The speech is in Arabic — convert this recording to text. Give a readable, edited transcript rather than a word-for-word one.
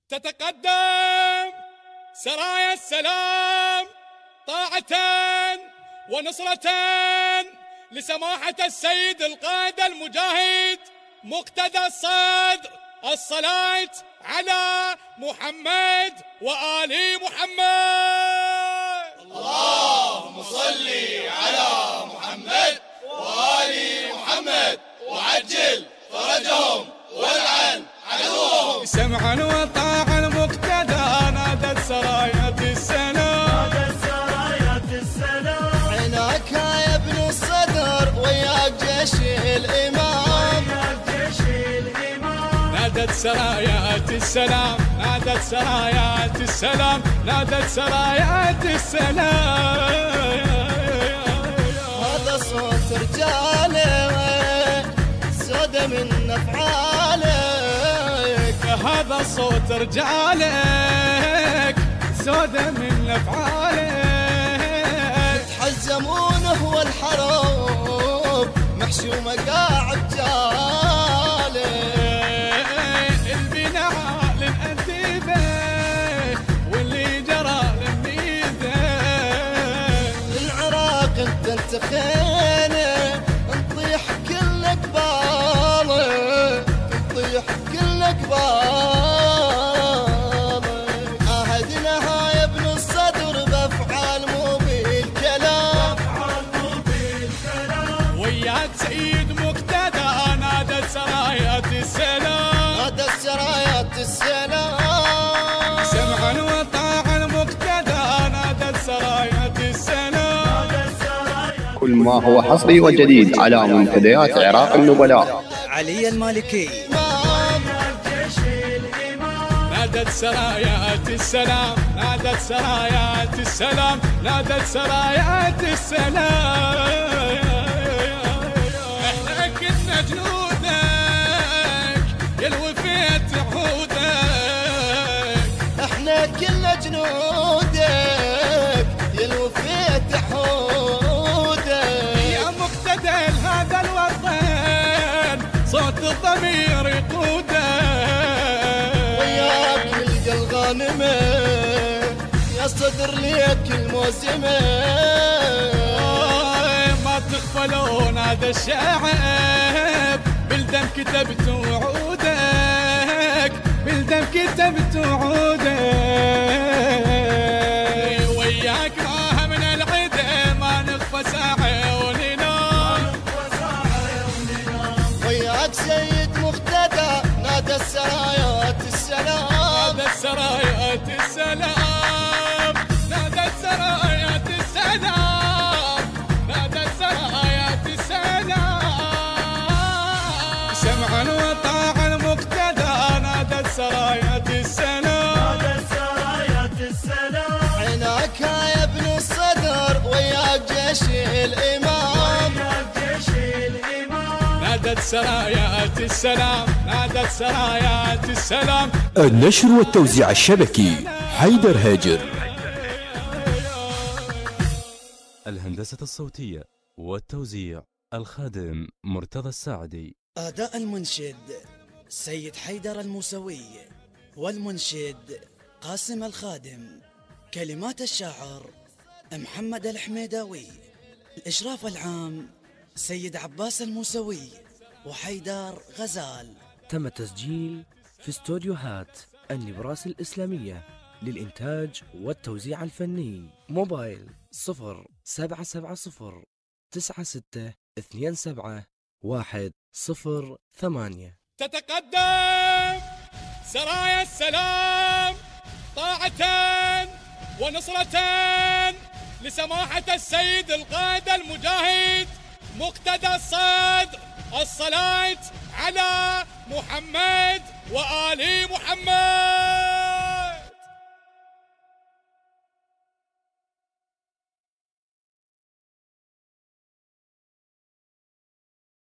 تتقدم سرايا السلام طاعة ونصرة لسماحة السيد القائد المجاهد مقتدى الصدر. الصلاة على محمد وآل محمد. اللهم صل على محمد وآل محمد وعجل فرجهم والعن عدوهم. سمعا وطاعا المقتدى نادت سرايات السلام. عيناك يا ابن الصدر وياك جيش الإمام. نادت سرايات السلام، نادت سرايات السلام، نادت سرايات السلام. هذا صوت رجالك سودة من أفعالك. هذا صوت رجالك سودة من أفعالك. تحزمونه والحروب محشومة قاعد جالك. تخينه نطيح كلك بالك، نطيح كلك بالك. عهدناها يا ابن الصدر بافعال مو بالكلام. وياك سيد مقتدى نادت سرايات السلام. نادت سرايات السلام. سمعا وطاعا المقتدى نادت سرايات السلام. كل ما هو حصري وجديد على منتديات عراق النبلاء. علي المالكي. نادت سرايات السلام، نادت سرايات السلام، نادت سرايات السلام. احنا كنا جنودك يا الوفيت عودك. احنا كنا جنودك يا الوفيت عودك. يا مقتدى هذا الوطن صوت الضمير يقودك. وياك نلقى الغانمة يا صدر ليك الموسمة. ما تغفلون هذا الشعب بالدم كتبت وعودك، بالدم كتبت وعودك. وياك ما من العدا ما نخفى ساعة وننام. وياك سيد مقتدى نادى السرايات السلام. نادت سرايات السلام، نادت سرايات السلام، نادت سرايات السلام. سمعا وطاعا المقتدى نادت سرايات السلام. نادت سرايات السلام. عيناك يا ابن الصدر وياك جيش الإمام. نادت سرايات السلام، نادت سرايات السلام. النشر والتوزيع الشبكي حيدر هاجر. الهندسة الصوتية والتوزيع الخادم مرتضى الساعدي. أداء المنشد سيد حيدر الموسوي، والمنشد قاسم الخادم. كلمات الشاعر محمد الحميداوي. الإشراف العام سيد عباس الموسوي وحيدر غزال. تم التسجيل في استوديوهات النبراس الإسلامية للإنتاج والتوزيع الفني. موبايل 0770 96 27 108. تتقدم سرايا السلام طاعة ونصرة لسماحة السيد القائد المجاهد مقتدى الصدر. الصلاة على محمد وآل محمد.